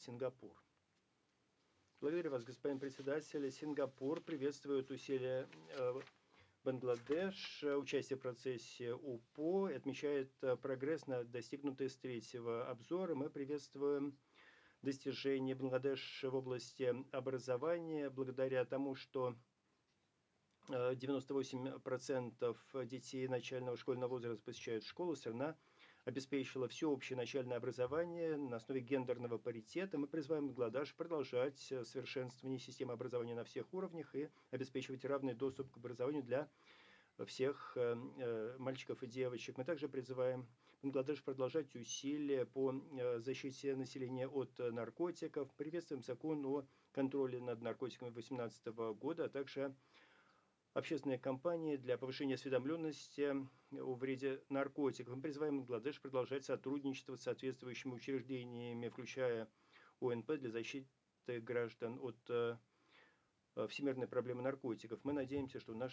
Сингапур. Благодарю вас, господин председатель. Сингапур приветствует усилия Бангладеш, участие в процессе УПО, отмечает прогресс, достигнутый с третьего обзора. Мы приветствуем достижения Бангладеш в области образования, благодаря тому, что 98% детей начального школьного возраста посещают школу. Страна обеспечила всеобщее начальное образование на основе гендерного паритета. Мы призываем Бангладеш продолжать совершенствование системы образования на всех уровнях и обеспечивать равный доступ к образованию для всех мальчиков и девочек. Мы также призываем Бангладеш продолжать усилия по защите населения от наркотиков. Приветствуем закон о контроле над наркотиками 2018 года, а также общественные кампании для повышения осведомленности о вреде наркотиков. Мы призываем Бангладеш продолжать сотрудничество с соответствующими учреждениями, включая ОНП, для защиты граждан от всемирной проблемы наркотиков. Мы надеемся, что наш